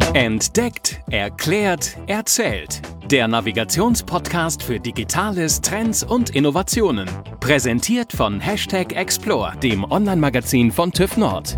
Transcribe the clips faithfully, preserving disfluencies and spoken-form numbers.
Entdeckt, erklärt, erzählt. Der Navigationspodcast für Digitales, Trends und Innovationen. Präsentiert von Hashtag Explore, dem Online-Magazin von TÜV Nord.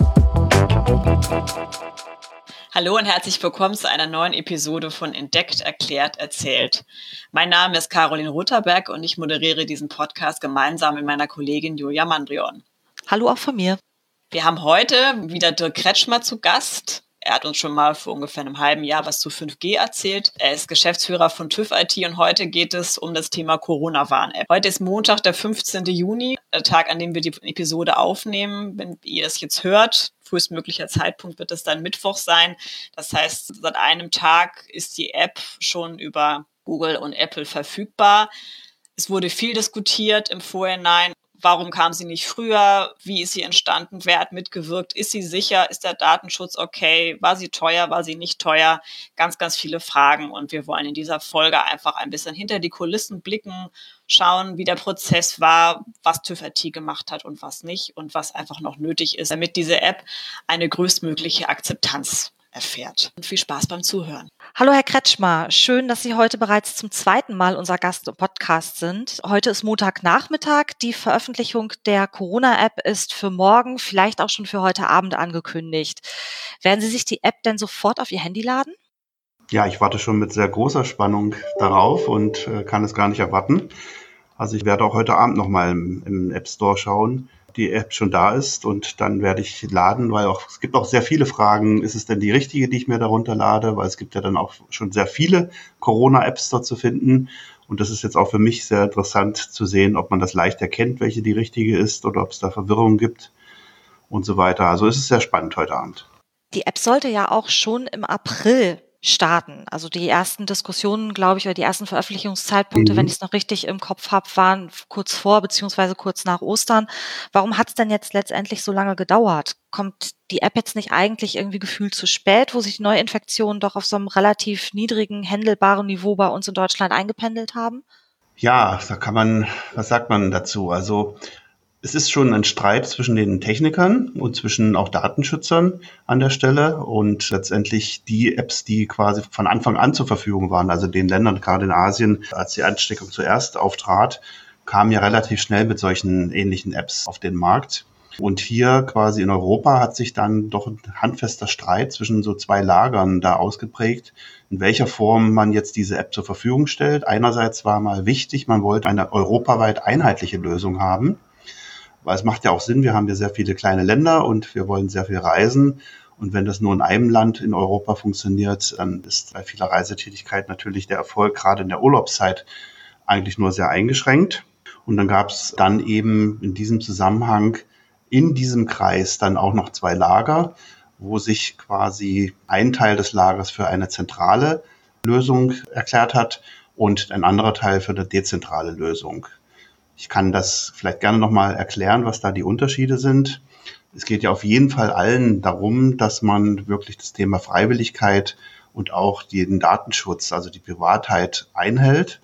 Hallo und herzlich willkommen zu einer neuen Episode von Entdeckt, erklärt, erzählt. Mein Name ist Caroline Rotherberg und ich moderiere diesen Podcast gemeinsam mit meiner Kollegin Julia Mandrion. Hallo auch von mir. Wir haben heute wieder Dirk Kretschmer zu Gast. Er hat uns schon mal vor ungefähr einem halben Jahr was zu fünf G erzählt. Er ist Geschäftsführer von TÜV I T und heute geht es um das Thema Corona-Warn-App. Heute ist Montag, der fünfzehnten Juni, der Tag, an dem wir die Episode aufnehmen. Wenn ihr das jetzt hört, frühestmöglicher Zeitpunkt wird es dann Mittwoch sein. Das heißt, seit einem Tag ist die App schon über Google und Apple verfügbar. Es wurde viel diskutiert im Vorhinein. Warum kam sie nicht früher? Wie ist sie entstanden? Wer hat mitgewirkt? Ist sie sicher? Ist der Datenschutz okay? War sie teuer? War sie nicht teuer? Ganz, ganz viele Fragen. Und wir wollen in dieser Folge einfach ein bisschen hinter die Kulissen blicken, schauen, wie der Prozess war, was TÜV I T gemacht hat und was nicht und was einfach noch nötig ist, damit diese App eine größtmögliche Akzeptanz erfährt. Und viel Spaß beim Zuhören. Hallo Herr Kretschmer, schön, dass Sie heute bereits zum zweiten Mal unser Gast im Podcast sind. Heute ist Montagnachmittag. Die Veröffentlichung der Corona-App ist für morgen, vielleicht auch schon für heute Abend angekündigt. Werden Sie sich die App denn sofort auf Ihr Handy laden? Ja, ich warte schon mit sehr großer Spannung darauf und äh, kann es gar nicht erwarten. Also ich werde auch heute Abend nochmal im, im App Store schauen, die App schon da ist und dann werde ich laden, weil auch es gibt auch sehr viele Fragen, ist es denn die richtige, die ich mir darunter lade, weil es gibt ja dann auch schon sehr viele Corona-Apps dort zu finden und das ist jetzt auch für mich sehr interessant zu sehen, ob man das leicht erkennt, welche die richtige ist oder ob es da Verwirrung gibt und so weiter. Also es ist sehr spannend heute Abend. Die App sollte ja auch schon im April starten. Also die ersten Diskussionen, glaube ich, oder die ersten Veröffentlichungszeitpunkte, mhm. wenn ich es noch richtig im Kopf habe, waren kurz vor beziehungsweise kurz nach Ostern. Warum hat es denn jetzt letztendlich so lange gedauert? Kommt die App jetzt nicht eigentlich irgendwie gefühlt zu spät, wo sich die Neuinfektionen doch auf so einem relativ niedrigen, händelbaren Niveau bei uns in Deutschland eingependelt haben? Ja, da kann man, was sagt man dazu? Also es ist schon ein Streit zwischen den Technikern und zwischen auch Datenschützern an der Stelle und letztendlich die Apps, die quasi von Anfang an zur Verfügung waren, also den Ländern, gerade in Asien, als die Ansteckung zuerst auftrat, kamen ja relativ schnell mit solchen ähnlichen Apps auf den Markt. Und hier quasi in Europa hat sich dann doch ein handfester Streit zwischen so zwei Lagern da ausgeprägt, in welcher Form man jetzt diese App zur Verfügung stellt. Einerseits war mal wichtig, man wollte eine europaweit einheitliche Lösung haben. Weil es macht ja auch Sinn, wir haben ja sehr viele kleine Länder und wir wollen sehr viel reisen. Und wenn das nur in einem Land in Europa funktioniert, dann ist bei vieler Reisetätigkeit natürlich der Erfolg gerade in der Urlaubszeit eigentlich nur sehr eingeschränkt. Und dann gab es dann eben in diesem Zusammenhang in diesem Kreis dann auch noch zwei Lager, wo sich quasi ein Teil des Lagers für eine zentrale Lösung erklärt hat und ein anderer Teil für eine dezentrale Lösung. Ich kann das vielleicht gerne nochmal erklären, was da die Unterschiede sind. Es geht ja auf jeden Fall allen darum, dass man wirklich das Thema Freiwilligkeit und auch den Datenschutz, also die Privatheit einhält.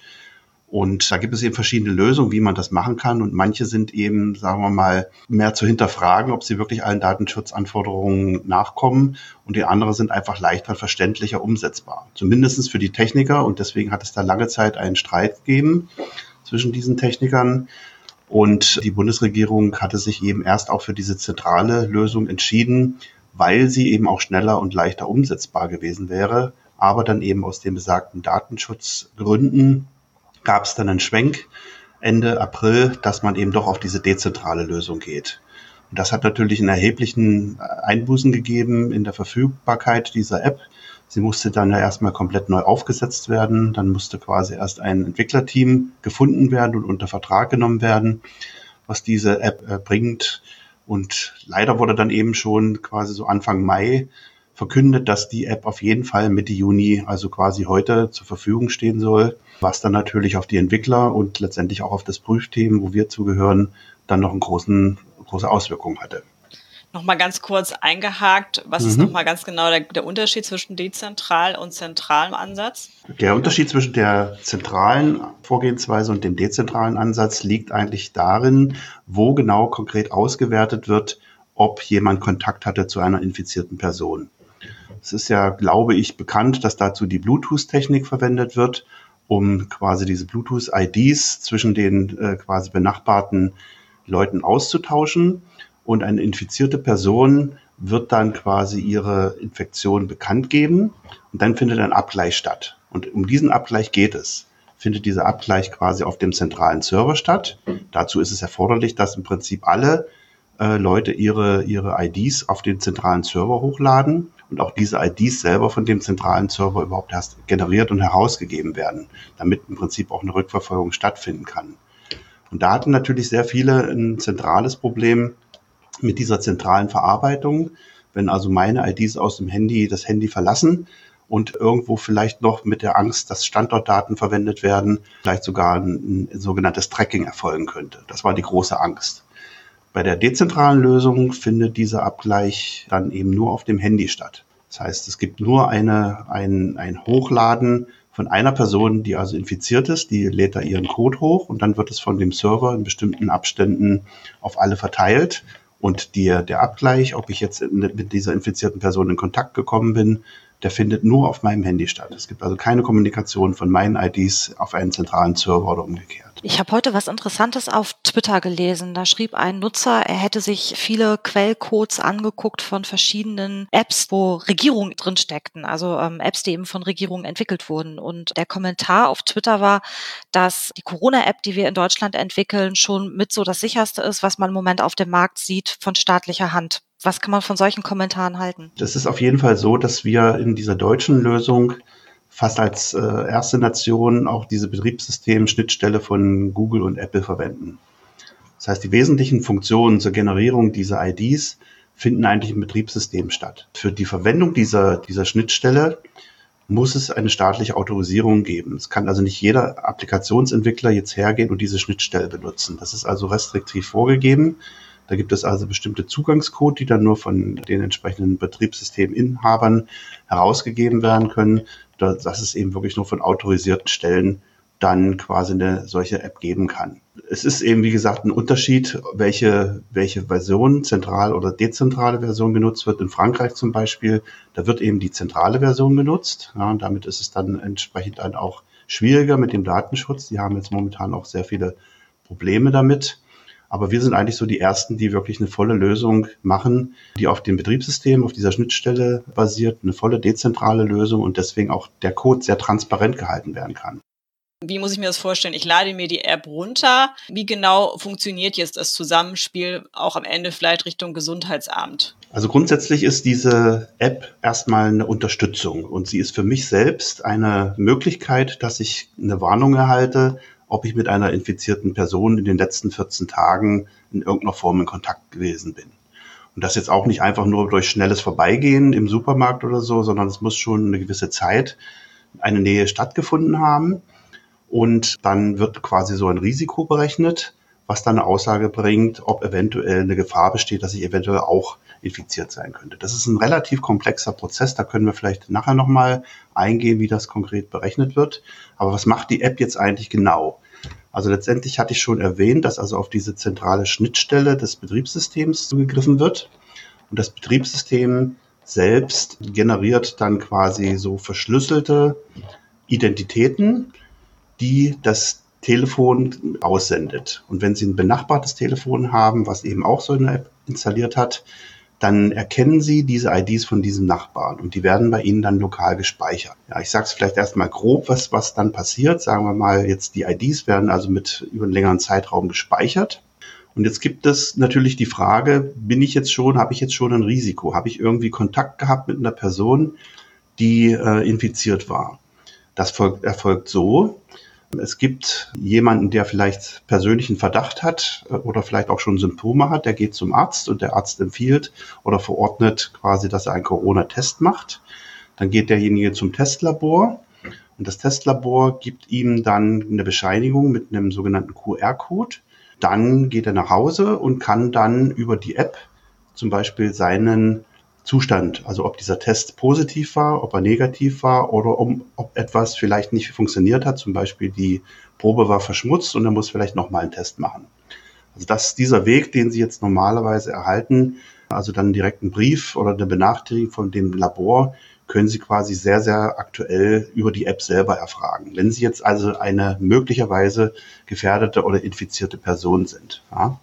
Und da gibt es eben verschiedene Lösungen, wie man das machen kann. Und manche sind eben, sagen wir mal, mehr zu hinterfragen, ob sie wirklich allen Datenschutzanforderungen nachkommen. Und die anderen sind einfach leichter, verständlicher, umsetzbar. Zumindest für die Techniker. Und deswegen hat es da lange Zeit einen Streit gegeben zwischen diesen Technikern. Und die Bundesregierung hatte sich eben erst auch für diese zentrale Lösung entschieden, weil sie eben auch schneller und leichter umsetzbar gewesen wäre. Aber dann eben aus den besagten Datenschutzgründen gab es dann einen Schwenk Ende April, dass man eben doch auf diese dezentrale Lösung geht. Und das hat natürlich einen erheblichen Einbußen gegeben in der Verfügbarkeit dieser App. Sie musste dann ja erstmal komplett neu aufgesetzt werden. Dann musste quasi erst ein Entwicklerteam gefunden werden und unter Vertrag genommen werden, was diese App äh, bringt. Und leider wurde dann eben schon quasi so Anfang Mai verkündet, dass die App auf jeden Fall Mitte Juni, also quasi heute, zur Verfügung stehen soll, was dann natürlich auf die Entwickler und letztendlich auch auf das Prüfteam, wo wir zugehören, dann noch eine großen, große Auswirkung hatte. Nochmal ganz kurz eingehakt, was mhm. ist nochmal ganz genau der, der Unterschied zwischen dezentral und zentralem Ansatz? Der Unterschied zwischen der zentralen Vorgehensweise und dem dezentralen Ansatz liegt eigentlich darin, wo genau konkret ausgewertet wird, ob jemand Kontakt hatte zu einer infizierten Person. Es ist ja, glaube ich, bekannt, dass dazu die Bluetooth-Technik verwendet wird, um quasi diese Bluetooth-I Ds zwischen den äh, quasi benachbarten Leuten auszutauschen. Und eine infizierte Person wird dann quasi ihre Infektion bekannt geben und dann findet ein Abgleich statt. Und um diesen Abgleich geht es. Findet dieser Abgleich quasi auf dem zentralen Server statt. Dazu ist es erforderlich, dass im Prinzip alle äh, Leute ihre, ihre I Ds auf den zentralen Server hochladen und auch diese I Ds selber von dem zentralen Server überhaupt erst generiert und herausgegeben werden, damit im Prinzip auch eine Rückverfolgung stattfinden kann. Und da hatten natürlich sehr viele ein zentrales Problem mit dieser zentralen Verarbeitung. Wenn also meine I Ds aus dem Handy das Handy verlassen und irgendwo vielleicht noch mit der Angst, dass Standortdaten verwendet werden, vielleicht sogar ein, ein sogenanntes Tracking erfolgen könnte. Das war die große Angst. Bei der dezentralen Lösung findet dieser Abgleich dann eben nur auf dem Handy statt. Das heißt, es gibt nur eine, ein, ein Hochladen von einer Person, die also infiziert ist, die lädt da ihren Code hoch und dann wird es von dem Server in bestimmten Abständen auf alle verteilt. Und die, der Abgleich, ob ich jetzt mit dieser infizierten Person in Kontakt gekommen bin, der findet nur auf meinem Handy statt. Es gibt also keine Kommunikation von meinen I Ds auf einen zentralen Server oder umgekehrt. Ich habe heute was Interessantes auf Twitter gelesen. Da schrieb ein Nutzer, er hätte sich viele Quellcodes angeguckt von verschiedenen Apps, wo Regierungen drin steckten, also ähm, Apps, die eben von Regierungen entwickelt wurden. Und der Kommentar auf Twitter war, dass die Corona-App, die wir in Deutschland entwickeln, schon mit so das sicherste ist, was man im Moment auf dem Markt sieht von staatlicher Hand. Was kann man von solchen Kommentaren halten? Das ist auf jeden Fall so, dass wir in dieser deutschen Lösung fast als äh, erste Nation auch diese Betriebssystem-Schnittstelle von Google und Apple verwenden. Das heißt, die wesentlichen Funktionen zur Generierung dieser I Ds finden eigentlich im Betriebssystem statt. Für die Verwendung dieser, dieser Schnittstelle muss es eine staatliche Autorisierung geben. Es kann also nicht jeder Applikationsentwickler jetzt hergehen und diese Schnittstelle benutzen. Das ist also restriktiv vorgegeben. Da gibt es also bestimmte Zugangscode, die dann nur von den entsprechenden Betriebssysteminhabern herausgegeben werden können, dass es eben wirklich nur von autorisierten Stellen dann quasi eine solche App geben kann. Es ist eben, wie gesagt, ein Unterschied, welche, welche Version, zentral oder dezentrale Version genutzt wird. In Frankreich zum Beispiel, da wird eben die zentrale Version genutzt. Ja, und damit ist es dann entsprechend dann auch schwieriger mit dem Datenschutz. Die haben jetzt momentan auch sehr viele Probleme damit. Aber wir sind eigentlich so die Ersten, die wirklich eine volle Lösung machen, die auf dem Betriebssystem, auf dieser Schnittstelle basiert, eine volle dezentrale Lösung und deswegen auch der Code sehr transparent gehalten werden kann. Wie muss ich mir das vorstellen? Ich lade mir die App runter. Wie genau funktioniert jetzt das Zusammenspiel auch am Ende vielleicht Richtung Gesundheitsamt? Also grundsätzlich ist diese App erstmal eine Unterstützung und sie ist für mich selbst eine Möglichkeit, dass ich eine Warnung erhalte, ob ich mit einer infizierten Person in den letzten vierzehn Tagen in irgendeiner Form in Kontakt gewesen bin. Und das jetzt auch nicht einfach nur durch schnelles Vorbeigehen im Supermarkt oder so, sondern es muss schon eine gewisse Zeit, eine Nähe stattgefunden haben. Und dann wird quasi so ein Risiko berechnet, was dann eine Aussage bringt, ob eventuell eine Gefahr besteht, dass ich eventuell auch infiziert sein könnte. Das ist ein relativ komplexer Prozess, da können wir vielleicht nachher nochmal eingehen, wie das konkret berechnet wird. Aber was macht die App jetzt eigentlich genau? Also letztendlich hatte ich schon erwähnt, dass also auf diese zentrale Schnittstelle des Betriebssystems zugegriffen wird. Und das Betriebssystem selbst generiert dann quasi so verschlüsselte Identitäten, die das Telefon aussendet. Und wenn Sie ein benachbartes Telefon haben, was eben auch so eine App installiert hat, dann erkennen Sie diese I Ds von diesem Nachbarn und die werden bei Ihnen dann lokal gespeichert. Ja, ich sage es vielleicht erstmal grob, was, was dann passiert. Sagen wir mal, jetzt die I Ds werden also mit über einen längeren Zeitraum gespeichert. Und jetzt gibt es natürlich die Frage, bin ich jetzt schon, habe ich jetzt schon ein Risiko? Habe ich irgendwie Kontakt gehabt mit einer Person, die äh, infiziert war? Das folgt, erfolgt so. Es gibt jemanden, der vielleicht persönlichen Verdacht hat oder vielleicht auch schon Symptome hat, der geht zum Arzt und der Arzt empfiehlt oder verordnet quasi, dass er einen Corona-Test macht. Dann geht derjenige zum Testlabor und das Testlabor gibt ihm dann eine Bescheinigung mit einem sogenannten Q R-Code. Dann geht er nach Hause und kann dann über die App zum Beispiel seinen Zustand, also ob dieser Test positiv war, ob er negativ war oder um, ob etwas vielleicht nicht funktioniert hat, zum Beispiel die Probe war verschmutzt und er muss vielleicht nochmal einen Test machen. Also das ist dieser Weg, den Sie jetzt normalerweise erhalten, also dann direkt einen Brief oder eine Benachrichtigung von dem Labor, können Sie quasi sehr, sehr aktuell über die App selber erfragen. Wenn Sie jetzt also eine möglicherweise gefährdete oder infizierte Person sind. Ja?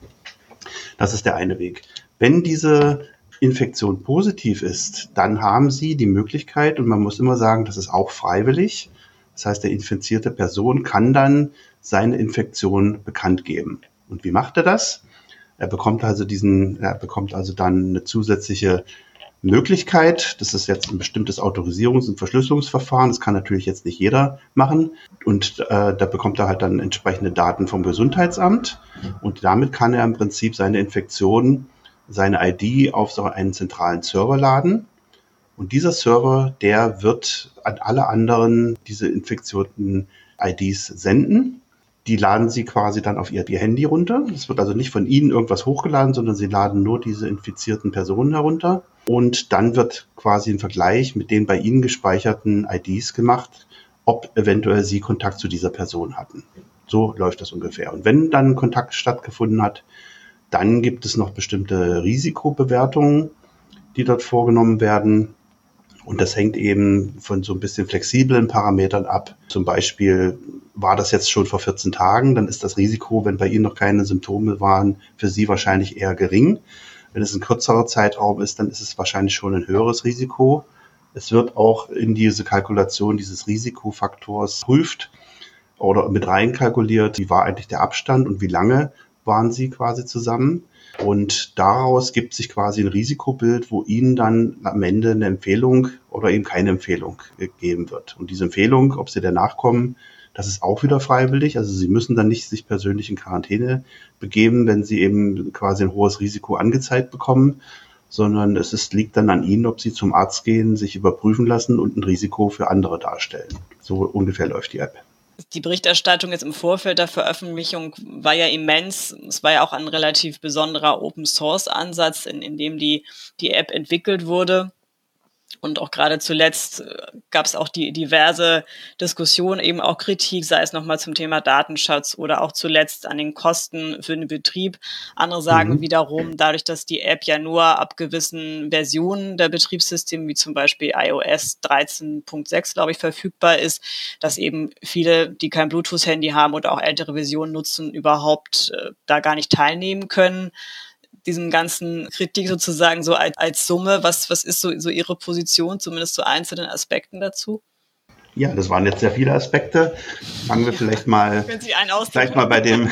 Das ist der eine Weg. Wenn diese Infektion positiv ist, dann haben Sie die Möglichkeit, und man muss immer sagen, das ist auch freiwillig. Das heißt, der infizierte Person kann dann seine Infektion bekannt geben. Und wie macht er das? Er bekommt also diesen, er bekommt also dann eine zusätzliche Möglichkeit. Das ist jetzt ein bestimmtes Autorisierungs- und Verschlüsselungsverfahren. Das kann natürlich jetzt nicht jeder machen. Und äh, da bekommt er halt dann entsprechende Daten vom Gesundheitsamt. Und damit kann er im Prinzip seine Infektion, seine I D auf so einen zentralen Server laden. Und dieser Server, der wird an alle anderen diese infizierten I Ds senden. Die laden Sie quasi dann auf Ihr, Ihr Handy runter. Es wird also nicht von Ihnen irgendwas hochgeladen, sondern Sie laden nur diese infizierten Personen herunter. Und dann wird quasi ein Vergleich mit den bei Ihnen gespeicherten I Ds gemacht, ob eventuell Sie Kontakt zu dieser Person hatten. So läuft das ungefähr. Und wenn dann Kontakt stattgefunden hat, dann gibt es noch bestimmte Risikobewertungen, die dort vorgenommen werden. Und das hängt eben von so ein bisschen flexiblen Parametern ab. Zum Beispiel war das jetzt schon vor vierzehn Tagen, dann ist das Risiko, wenn bei Ihnen noch keine Symptome waren, für Sie wahrscheinlich eher gering. Wenn es ein kürzerer Zeitraum ist, dann ist es wahrscheinlich schon ein höheres Risiko. Es wird auch in diese Kalkulation dieses Risikofaktors geprüft oder mit reinkalkuliert, wie war eigentlich der Abstand und wie lange waren Sie quasi zusammen. Und daraus gibt sich quasi ein Risikobild, wo Ihnen dann am Ende eine Empfehlung oder eben keine Empfehlung gegeben wird. Und diese Empfehlung, ob Sie danach kommen, das ist auch wieder freiwillig. Also Sie müssen dann nicht sich persönlich in Quarantäne begeben, wenn Sie eben quasi ein hohes Risiko angezeigt bekommen, sondern es ist, liegt dann an Ihnen, ob Sie zum Arzt gehen, sich überprüfen lassen und ein Risiko für andere darstellen. So ungefähr läuft die App. Die Berichterstattung jetzt im Vorfeld der Veröffentlichung war ja immens. Es war ja auch ein relativ besonderer Open-Source-Ansatz, in, in dem die, die App entwickelt wurde. Und auch gerade zuletzt gab es auch die diverse Diskussionen, eben auch Kritik, sei es nochmal zum Thema Datenschutz oder auch zuletzt an den Kosten für den Betrieb. Andere sagen mhm. wiederum, dadurch, dass die App ja nur ab gewissen Versionen der Betriebssysteme, wie zum Beispiel iOS dreizehn Punkt sechs, glaube ich, verfügbar ist, dass eben viele, die kein Bluetooth-Handy haben oder auch ältere Versionen nutzen, überhaupt äh, da gar nicht teilnehmen können. Diesem ganzen Kritik sozusagen so als, als Summe, was, was ist so, so Ihre Position, zumindest zu einzelnen Aspekten dazu? Ja, das waren jetzt sehr viele Aspekte. Fangen wir vielleicht mal, vielleicht mal bei dem,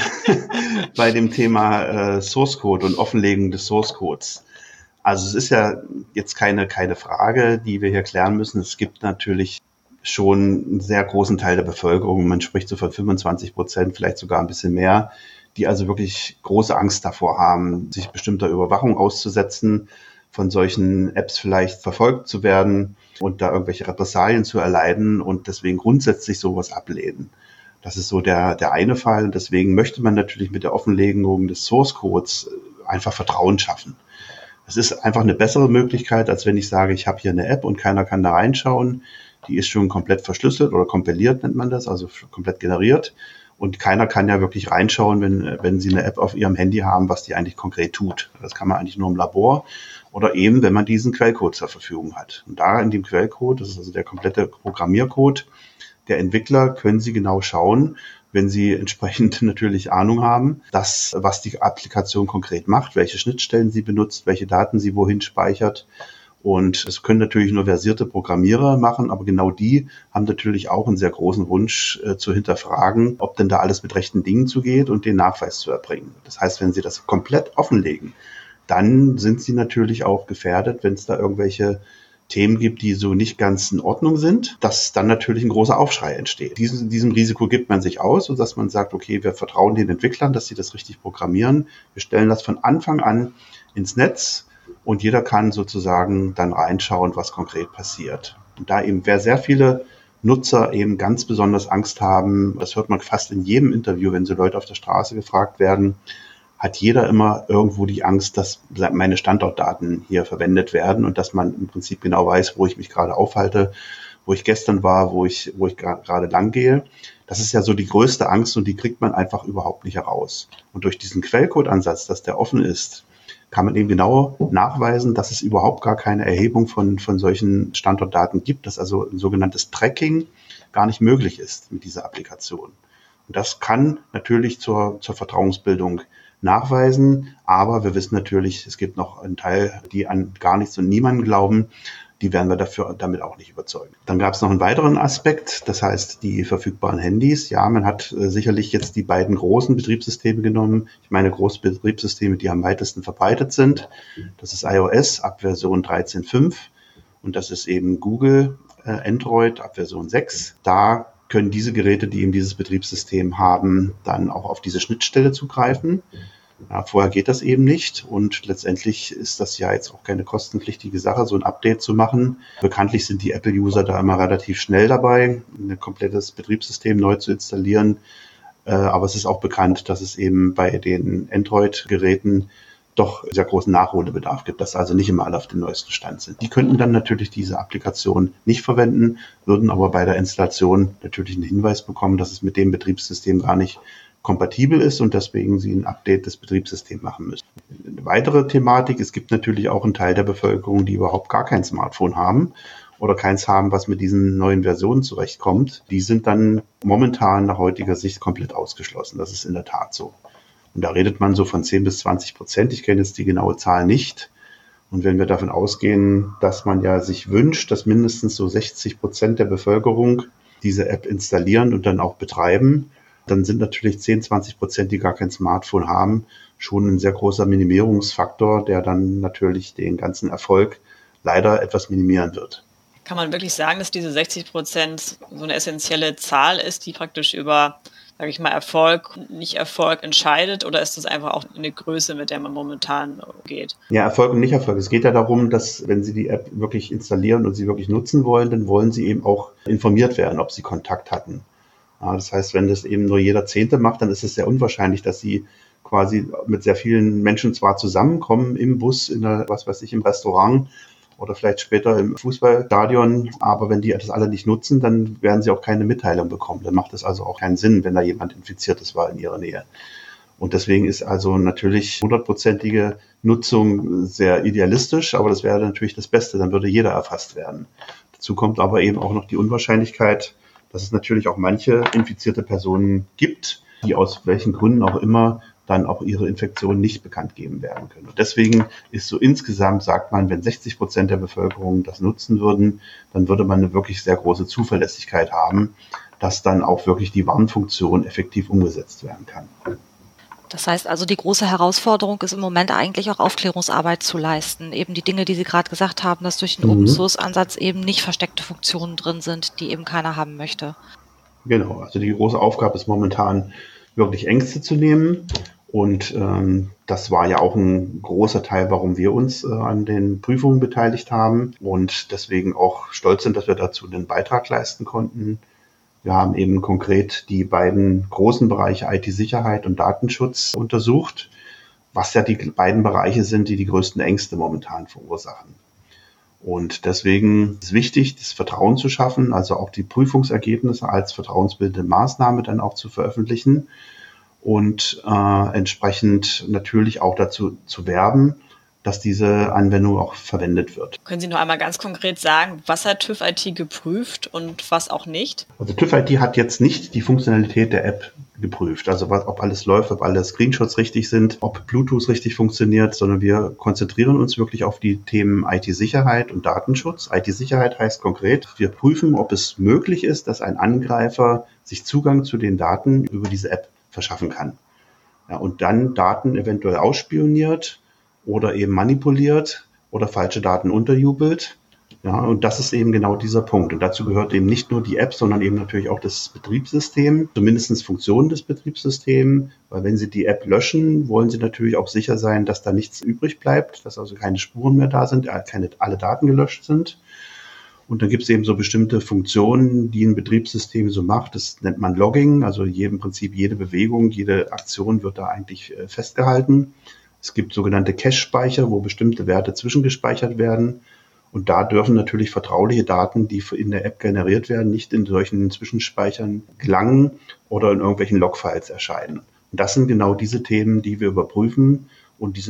bei dem Thema äh, Source Code und Offenlegung des Source Codes. Also es ist ja jetzt keine, keine Frage, die wir hier klären müssen. Es gibt natürlich schon einen sehr großen Teil der Bevölkerung, man spricht so von fünfundzwanzig Prozent, vielleicht sogar ein bisschen mehr, die also wirklich große Angst davor haben, sich bestimmter Überwachung auszusetzen, von solchen Apps vielleicht verfolgt zu werden und da irgendwelche Repressalien zu erleiden und deswegen grundsätzlich sowas ablehnen. Das ist so der, der eine Fall. Und deswegen möchte man natürlich mit der Offenlegung des Source Codes einfach Vertrauen schaffen. Es ist einfach eine bessere Möglichkeit, als wenn ich sage, ich habe hier eine App und keiner kann da reinschauen. Die ist schon komplett verschlüsselt oder kompiliert nennt man das, also komplett generiert. Und keiner kann ja wirklich reinschauen, wenn, wenn Sie eine App auf Ihrem Handy haben, was die eigentlich konkret tut. Das kann man eigentlich nur im Labor oder eben, wenn man diesen Quellcode zur Verfügung hat. Und da in dem Quellcode, das ist also der komplette Programmiercode der Entwickler, können Sie genau schauen, wenn Sie entsprechend natürlich Ahnung haben, das, was die Applikation konkret macht, welche Schnittstellen sie benutzt, welche Daten sie wohin speichert. Und das können natürlich nur versierte Programmierer machen, aber genau die haben natürlich auch einen sehr großen Wunsch äh, zu hinterfragen, ob denn da alles mit rechten Dingen zugeht und den Nachweis zu erbringen. Das heißt, wenn sie das komplett offenlegen, dann sind sie natürlich auch gefährdet, wenn es da irgendwelche Themen gibt, die so nicht ganz in Ordnung sind, dass dann natürlich ein großer Aufschrei entsteht. Diesem, diesem Risiko gibt man sich aus und dass man sagt, okay, wir vertrauen den Entwicklern, dass sie das richtig programmieren. Wir stellen das von Anfang an ins Netz. Und jeder kann sozusagen dann reinschauen, was konkret passiert. Und da eben, wer sehr viele Nutzer eben ganz besonders Angst haben, das hört man fast in jedem Interview, wenn so Leute auf der Straße gefragt werden, hat jeder immer irgendwo die Angst, dass meine Standortdaten hier verwendet werden und dass man im Prinzip genau weiß, wo ich mich gerade aufhalte, wo ich gestern war, wo ich, wo ich gerade lang gehe. Das ist ja so die größte Angst und die kriegt man einfach überhaupt nicht heraus. Und durch diesen Quellcode-Ansatz, dass der offen ist, kann man eben genau nachweisen, dass es überhaupt gar keine Erhebung von, von solchen Standortdaten gibt, dass also ein sogenanntes Tracking gar nicht möglich ist mit dieser Applikation. Und das kann natürlich zur, zur Vertrauensbildung nachweisen, aber wir wissen natürlich, es gibt noch einen Teil, die an gar nichts und niemanden glauben, die werden wir dafür damit auch nicht überzeugen. Dann gab es noch einen weiteren Aspekt, das heißt die verfügbaren Handys. Ja, man hat äh, sicherlich jetzt die beiden großen Betriebssysteme genommen. Ich meine große Betriebssysteme, die am weitesten verbreitet sind. Das ist iOS ab Version dreizehn Punkt fünf und das ist eben Google äh, Android ab Version sechs. Da können diese Geräte, die eben dieses Betriebssystem haben, dann auch auf diese Schnittstelle zugreifen. Ja, vorher geht das eben nicht und letztendlich ist das ja jetzt auch keine kostenpflichtige Sache, so ein Update zu machen. Bekanntlich sind die Apple-User da immer relativ schnell dabei, ein komplettes Betriebssystem neu zu installieren. Äh, aber es ist auch bekannt, dass es eben bei den Android-Geräten doch sehr großen Nachholbedarf gibt, dass also nicht immer alle auf dem neuesten Stand sind. Die könnten dann natürlich diese Applikation nicht verwenden, würden aber bei der Installation natürlich einen Hinweis bekommen, dass es mit dem Betriebssystem gar nicht kompatibel ist und deswegen sie ein Update des Betriebssystems machen müssen. Eine weitere Thematik, es gibt natürlich auch einen Teil der Bevölkerung, die überhaupt gar kein Smartphone haben oder keins haben, was mit diesen neuen Versionen zurechtkommt. Die sind dann momentan nach heutiger Sicht komplett ausgeschlossen. Das ist in der Tat so. Und da redet man so von zehn bis zwanzig Prozent. Ich kenne jetzt die genaue Zahl nicht. Und wenn wir davon ausgehen, dass man ja sich wünscht, dass mindestens so sechzig Prozent der Bevölkerung diese App installieren und dann auch betreiben, dann sind natürlich zehn, zwanzig Prozent, die gar kein Smartphone haben, schon ein sehr großer Minimierungsfaktor, der dann natürlich den ganzen Erfolg leider etwas minimieren wird. Kann man wirklich sagen, dass diese sechzig Prozent so eine essentielle Zahl ist, die praktisch über, sage ich mal, Erfolg und Nicht-Erfolg entscheidet? Oder ist das einfach auch eine Größe, mit der man momentan geht? Ja, Erfolg und Nicht-Erfolg. Es geht ja darum, dass wenn Sie die App wirklich installieren und sie wirklich nutzen wollen, dann wollen Sie eben auch informiert werden, ob Sie Kontakt hatten. Ja, das heißt, wenn das eben nur jeder Zehnte macht, dann ist es sehr unwahrscheinlich, dass sie quasi mit sehr vielen Menschen zwar zusammenkommen im Bus, in der, was weiß ich, im Restaurant oder vielleicht später im Fußballstadion, aber wenn die das alle nicht nutzen, dann werden sie auch keine Mitteilung bekommen. Dann macht es also auch keinen Sinn, wenn da jemand Infiziertes war in ihrer Nähe. Und deswegen ist also natürlich hundertprozentige Nutzung sehr idealistisch, aber das wäre natürlich das Beste, dann würde jeder erfasst werden. Dazu kommt aber eben auch noch die Unwahrscheinlichkeit, dass es natürlich auch manche infizierte Personen gibt, die aus welchen Gründen auch immer dann auch ihre Infektion nicht bekannt geben werden können. Und deswegen ist so insgesamt, sagt man, wenn sechzig Prozent der Bevölkerung das nutzen würden, dann würde man eine wirklich sehr große Zuverlässigkeit haben, dass dann auch wirklich die Warnfunktion effektiv umgesetzt werden kann. Das heißt also, die große Herausforderung ist im Moment eigentlich auch Aufklärungsarbeit zu leisten. Eben die Dinge, die Sie gerade gesagt haben, dass durch den Mhm. Open-Source-Ansatz eben nicht versteckte Funktionen drin sind, die eben keiner haben möchte. Genau, also die große Aufgabe ist momentan wirklich Ängste zu nehmen. Und ähm, das war ja auch ein großer Teil, warum wir uns äh, an den Prüfungen beteiligt haben und deswegen auch stolz sind, dass wir dazu den Beitrag leisten konnten. Wir haben eben konkret die beiden großen Bereiche I T-Sicherheit und Datenschutz untersucht, was ja die beiden Bereiche sind, die die größten Ängste momentan verursachen. Und deswegen ist es wichtig, das Vertrauen zu schaffen, also auch die Prüfungsergebnisse als vertrauensbildende Maßnahme dann auch zu veröffentlichen und äh, entsprechend natürlich auch dazu zu werben, dass diese Anwendung auch verwendet wird. Können Sie noch einmal ganz konkret sagen, was hat TÜV I T geprüft und was auch nicht? Also TÜV I T hat jetzt nicht die Funktionalität der App geprüft, also was, ob alles läuft, ob alle Screenshots richtig sind, ob Bluetooth richtig funktioniert, sondern wir konzentrieren uns wirklich auf die Themen I T-Sicherheit und Datenschutz. I T-Sicherheit heißt konkret, wir prüfen, ob es möglich ist, dass ein Angreifer sich Zugang zu den Daten über diese App verschaffen kann. Ja, und dann Daten eventuell ausspioniert oder eben manipuliert oder falsche Daten unterjubelt. Ja, und das ist eben genau dieser Punkt. Und dazu gehört eben nicht nur die App, sondern eben natürlich auch das Betriebssystem, zumindest Funktionen des Betriebssystems. Weil wenn Sie die App löschen, wollen Sie natürlich auch sicher sein, dass da nichts übrig bleibt, dass also keine Spuren mehr da sind, keine, alle Daten gelöscht sind. Und dann gibt es eben so bestimmte Funktionen, die ein Betriebssystem so macht. Das nennt man Logging, also im Prinzip jede Bewegung, jede Aktion wird da eigentlich äh, festgehalten. Es gibt sogenannte Cache-Speicher, wo bestimmte Werte zwischengespeichert werden. Und da dürfen natürlich vertrauliche Daten, die in der App generiert werden, nicht in solchen Zwischenspeichern gelangen oder in irgendwelchen Logfiles erscheinen. Und das sind genau diese Themen, die wir überprüfen. Und die sind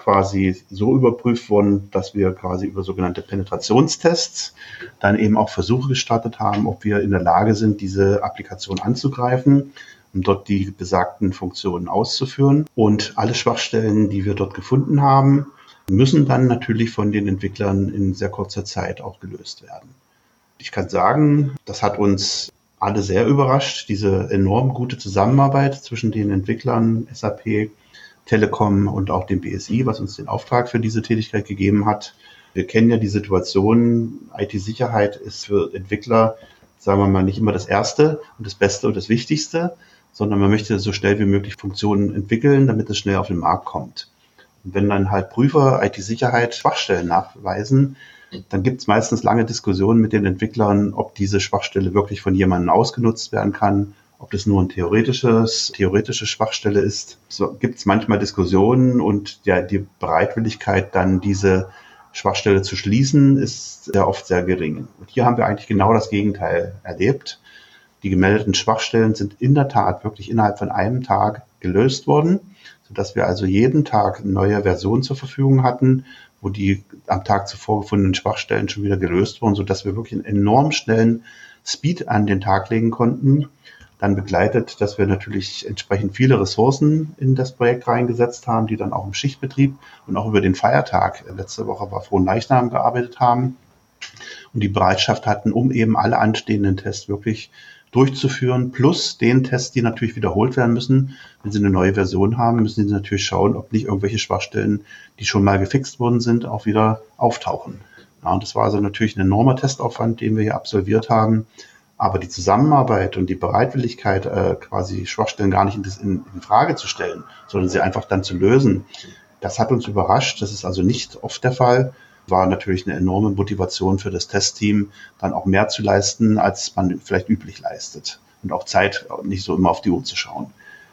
quasi so überprüft worden, dass wir quasi über sogenannte Penetrationstests dann eben auch Versuche gestartet haben, ob wir in der Lage sind, diese Applikation anzugreifen, um dort die besagten Funktionen auszuführen. Und alle Schwachstellen, die wir dort gefunden haben, müssen dann natürlich von den Entwicklern in sehr kurzer Zeit auch gelöst werden. Ich kann sagen, das hat uns alle sehr überrascht, diese enorm gute Zusammenarbeit zwischen den Entwicklern, S A P, Telekom und auch dem B S I, was uns den Auftrag für diese Tätigkeit gegeben hat. Wir kennen ja die Situation, I T-Sicherheit ist für Entwickler, sagen wir mal, nicht immer das Erste und das Beste und das Wichtigste, sondern man möchte so schnell wie möglich Funktionen entwickeln, damit es schnell auf den Markt kommt. Und wenn dann halt Prüfer I T-Sicherheit Schwachstellen nachweisen, dann gibt es meistens lange Diskussionen mit den Entwicklern, ob diese Schwachstelle wirklich von jemandem ausgenutzt werden kann, ob das nur ein theoretisches, theoretische Schwachstelle ist. So gibt es manchmal Diskussionen und ja, die Bereitwilligkeit, dann diese Schwachstelle zu schließen, ist sehr oft sehr gering. Und hier haben wir eigentlich genau das Gegenteil erlebt. Die gemeldeten Schwachstellen sind in der Tat wirklich innerhalb von einem Tag gelöst worden, sodass wir also jeden Tag eine neue Version zur Verfügung hatten, wo die am Tag zuvor gefundenen Schwachstellen schon wieder gelöst wurden, sodass wir wirklich einen enorm schnellen Speed an den Tag legen konnten. Dann begleitet, dass wir natürlich entsprechend viele Ressourcen in das Projekt reingesetzt haben, die dann auch im Schichtbetrieb und auch über den Feiertag, letzte Woche war Fronleichnam, gearbeitet haben und die Bereitschaft hatten, um eben alle anstehenden Tests wirklich durchzuführen, plus den Tests, die natürlich wiederholt werden müssen. Wenn Sie eine neue Version haben, müssen Sie natürlich schauen, ob nicht irgendwelche Schwachstellen, die schon mal gefixt worden sind, auch wieder auftauchen. Ja, und das war also natürlich ein enormer Testaufwand, den wir hier absolviert haben. Aber die Zusammenarbeit und die Bereitwilligkeit, äh, quasi Schwachstellen gar nicht in, das, in, in Frage zu stellen, sondern sie einfach dann zu lösen, das hat uns überrascht. Das ist also nicht oft der Fall. War natürlich eine enorme Motivation für das Testteam, dann auch mehr zu leisten, als man vielleicht üblich leistet. Und auch Zeit, nicht so immer auf die Uhr zu schauen.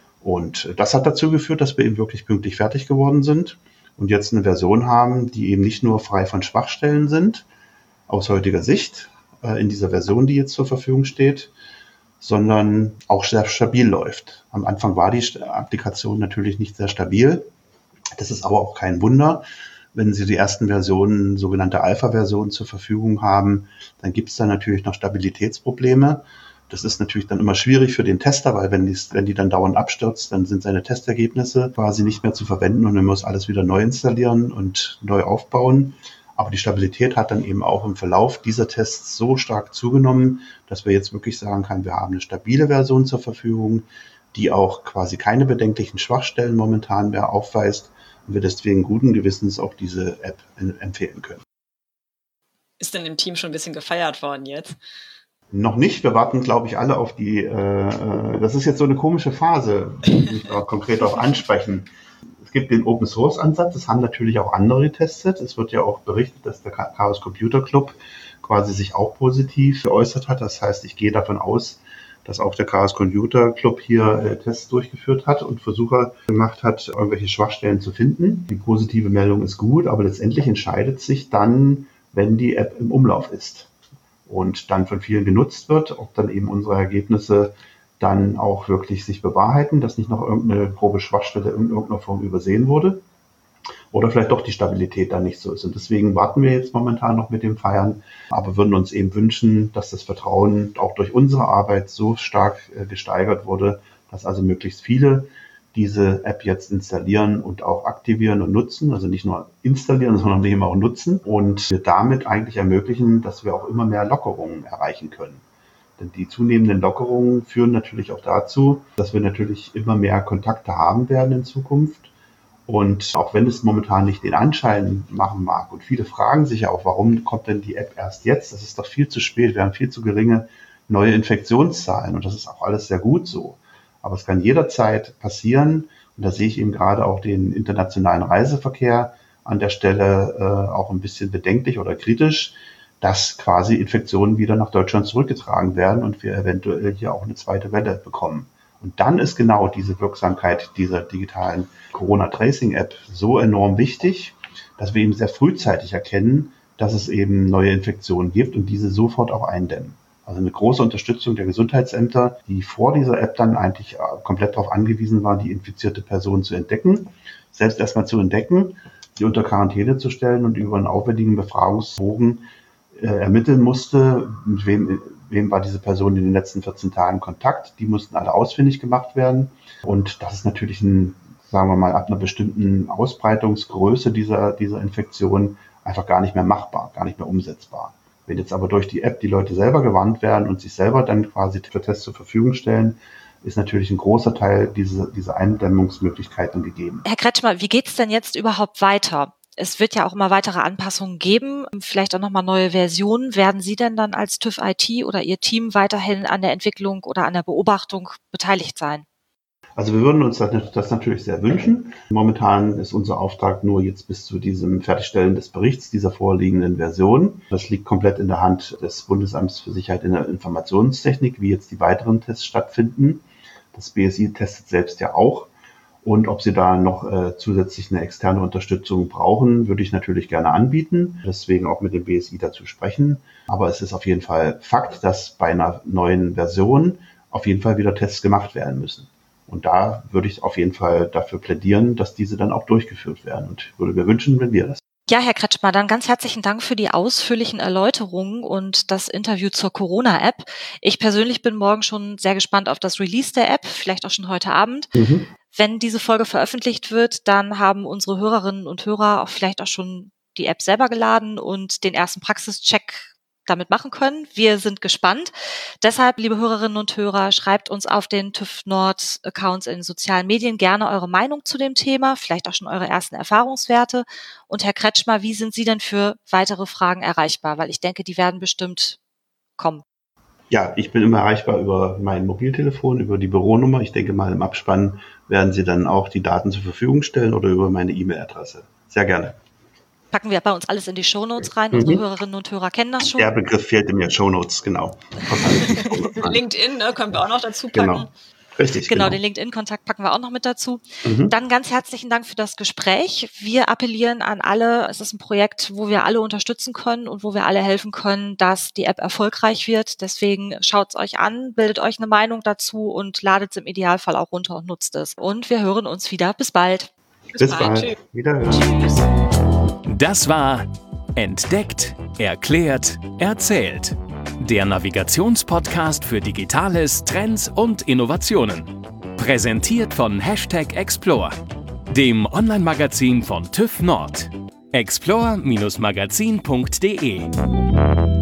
Und das hat dazu geführt, dass wir eben wirklich pünktlich fertig geworden sind und jetzt eine Version haben, die eben nicht nur frei von Schwachstellen sind, aus heutiger Sicht, in dieser Version, die jetzt zur Verfügung steht, sondern auch sehr stabil läuft. Am Anfang war die Applikation natürlich nicht sehr stabil. Das ist aber auch kein Wunder. Wenn Sie die ersten Versionen, sogenannte Alpha-Versionen zur Verfügung haben, dann gibt es da natürlich noch Stabilitätsprobleme. Das ist natürlich dann immer schwierig für den Tester, weil wenn die, wenn die dann dauernd abstürzt, dann sind seine Testergebnisse quasi nicht mehr zu verwenden und er muss alles wieder neu installieren und neu aufbauen. Aber die Stabilität hat dann eben auch im Verlauf dieser Tests so stark zugenommen, dass wir jetzt wirklich sagen können, wir haben eine stabile Version zur Verfügung, die auch quasi keine bedenklichen Schwachstellen momentan mehr aufweist und wir deswegen guten Gewissens auch diese App empfehlen können. Ist denn im Team schon ein bisschen gefeiert worden jetzt? Noch nicht. Wir warten, glaube ich, alle auf die, äh, das ist jetzt so eine komische Phase, die ich auch konkret auch ansprechen. Es gibt den Open-Source-Ansatz, das haben natürlich auch andere getestet. Es wird ja auch berichtet, dass der Chaos Computer Club quasi sich auch positiv geäußert hat. Das heißt, ich gehe davon aus, dass auch der Chaos Computer Club hier äh, Tests durchgeführt hat und Versuche gemacht hat, irgendwelche Schwachstellen zu finden. Die positive Meldung ist gut, aber letztendlich entscheidet sich dann, wenn die App im Umlauf ist und dann von vielen genutzt wird, ob dann eben unsere Ergebnisse dann auch wirklich sich bewahrheiten, dass nicht noch irgendeine grobe Schwachstelle in irgendeiner Form übersehen wurde oder vielleicht doch die Stabilität dann nicht so ist. Und deswegen warten wir jetzt momentan noch mit dem Feiern, aber würden uns eben wünschen, dass das Vertrauen auch durch unsere Arbeit so stark äh, gesteigert wurde, dass also möglichst viele diese App jetzt installieren und auch aktivieren und nutzen, also nicht nur installieren, sondern eben auch nutzen und wir damit eigentlich ermöglichen, dass wir auch immer mehr Lockerungen erreichen können. Denn die zunehmenden Lockerungen führen natürlich auch dazu, dass wir natürlich immer mehr Kontakte haben werden in Zukunft. Und auch wenn es momentan nicht den Anschein machen mag und viele fragen sich ja auch, warum kommt denn die App erst jetzt? Das ist doch viel zu spät. Wir haben viel zu geringe neue Infektionszahlen und das ist auch alles sehr gut so. Aber es kann jederzeit passieren und da sehe ich eben gerade auch den internationalen Reiseverkehr an der Stelle äh, auch ein bisschen bedenklich oder kritisch, dass quasi Infektionen wieder nach Deutschland zurückgetragen werden und wir eventuell hier auch eine zweite Welle bekommen. Und dann ist genau diese Wirksamkeit dieser digitalen Corona-Tracing-App so enorm wichtig, dass wir eben sehr frühzeitig erkennen, dass es eben neue Infektionen gibt und diese sofort auch eindämmen. Also eine große Unterstützung der Gesundheitsämter, die vor dieser App dann eigentlich komplett darauf angewiesen waren, die infizierte Person zu entdecken, selbst erstmal zu entdecken, sie unter Quarantäne zu stellen und über einen aufwendigen Befragungsbogen äh, ermitteln musste, mit wem, wem war diese Person in den letzten vierzehn Tagen in Kontakt. Die mussten alle ausfindig gemacht werden. Und das ist natürlich ein, sagen wir mal, ab einer bestimmten Ausbreitungsgröße dieser, dieser Infektion einfach gar nicht mehr machbar, gar nicht mehr umsetzbar. Wenn jetzt aber durch die App die Leute selber gewarnt werden und sich selber dann quasi für Tests zur Verfügung stellen, ist natürlich ein großer Teil dieser, dieser Eindämmungsmöglichkeiten gegeben. Herr Kretschmer, wie geht's denn jetzt überhaupt weiter? Es wird ja auch immer weitere Anpassungen geben, vielleicht auch nochmal neue Versionen. Werden Sie denn dann als TÜV I T oder Ihr Team weiterhin an der Entwicklung oder an der Beobachtung beteiligt sein? Also wir würden uns das natürlich sehr wünschen. Momentan ist unser Auftrag nur jetzt bis zu diesem Fertigstellen des Berichts dieser vorliegenden Version. Das liegt komplett in der Hand des Bundesamts für Sicherheit in der Informationstechnik, wie jetzt die weiteren Tests stattfinden. Das B S I testet selbst ja auch. Und ob Sie da noch äh, zusätzlich eine externe Unterstützung brauchen, würde ich natürlich gerne anbieten. Deswegen auch mit dem B S I dazu sprechen. Aber es ist auf jeden Fall Fakt, dass bei einer neuen Version auf jeden Fall wieder Tests gemacht werden müssen. Und da würde ich auf jeden Fall dafür plädieren, dass diese dann auch durchgeführt werden. Und würde mir wünschen, wenn wir das. Ja, Herr Kretschmer, dann ganz herzlichen Dank für die ausführlichen Erläuterungen und das Interview zur Corona-App. Ich persönlich bin morgen schon sehr gespannt auf das Release der App, vielleicht auch schon heute Abend. Mhm. Wenn diese Folge veröffentlicht wird, dann haben unsere Hörerinnen und Hörer auch vielleicht auch schon die App selber geladen und den ersten Praxischeck damit machen können. Wir sind gespannt. Deshalb, liebe Hörerinnen und Hörer, schreibt uns auf den TÜV Nord Accounts in den sozialen Medien gerne eure Meinung zu dem Thema, vielleicht auch schon eure ersten Erfahrungswerte. Und Herr Kretschmer, wie sind Sie denn für weitere Fragen erreichbar? Weil ich denke, die werden bestimmt kommen. Ja, ich bin immer erreichbar über mein Mobiltelefon, über die Büronummer. Ich denke mal, im Abspann werden Sie dann auch die Daten zur Verfügung stellen oder über meine E-Mail-Adresse. Sehr gerne. Packen wir bei uns alles in die Shownotes rein. Mhm. Unsere Hörerinnen und Hörer kennen das schon. Der Begriff fehlt in den Shownotes, genau. LinkedIn, ne, können wir auch noch dazu packen. Genau. Richtig, genau, genau. Den LinkedIn-Kontakt packen wir auch noch mit dazu. Mhm. Dann ganz herzlichen Dank für das Gespräch. Wir appellieren an alle, es ist ein Projekt, wo wir alle unterstützen können und wo wir alle helfen können, dass die App erfolgreich wird. Deswegen schaut es euch an, bildet euch eine Meinung dazu und ladet es im Idealfall auch runter und nutzt es. Und wir hören uns wieder. Bis bald. Bis, Bis bald. bald. Wiederhören. Tschüss. Das war Entdeckt, Erklärt, Erzählt. Der Navigationspodcast für Digitales, Trends und Innovationen. Präsentiert von Hashtag Explore, dem Online-Magazin von TÜV Nord. explore Bindestrich magazin punkt de